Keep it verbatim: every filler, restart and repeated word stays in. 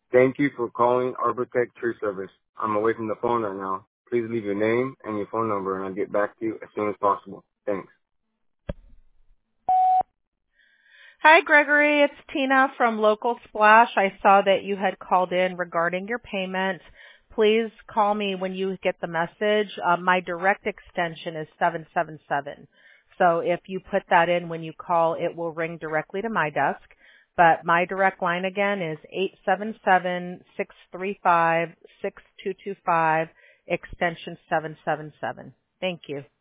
Thank you for calling Arbortech Tree Service. I'm away from the phone right now. Please leave your name and your phone number, and I'll get back to you as soon as possible. Thanks. Hi, Gregory. It's Tina from Local Splash. I saw that you had called in regarding your payment. Please call me when you get the message. Uh, my direct extension is seven seven seven. So if you put that in when you call, it will ring directly to my desk. But my direct line again is eight seven seven, six three five, six two two five, extension seven seven seven. Thank you.